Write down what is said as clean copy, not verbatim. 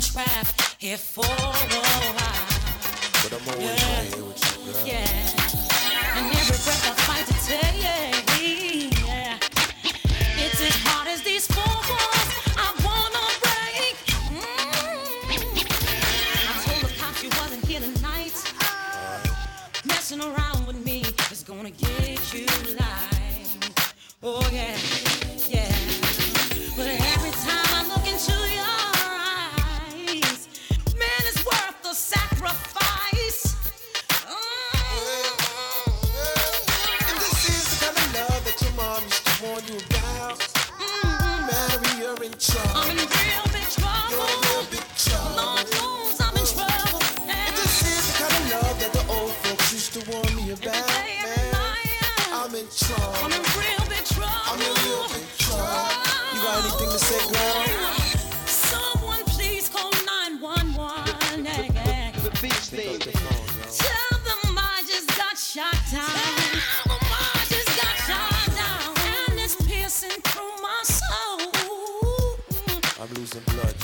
trapped here for a while. But I'm always right here with you, girl. Yeah, and every breath I fight to take, yeah. It's as hard as these four walls I wanna break. I told the cops you wasn't here tonight. Messing around with me is gonna get you life. Oh yeah. But every time I look into your eyes, man, it's worth the sacrifice. And this is the kind of love that your mom used to warn you about. Mary, you're in trouble. I'm in real big trouble. You're in real big trouble. Lord knows I'm in trouble. And this is the kind of love that the old folks used to warn me about. Man, I'm in trouble. I'm in real big trouble. I'm in real big trouble. You got anything to say, girl? Someone please call 911. Yeah. The beach thing. Tell them I just got shot down. Tell them I just got shot down. And it's piercing through my soul. I'm losing blood.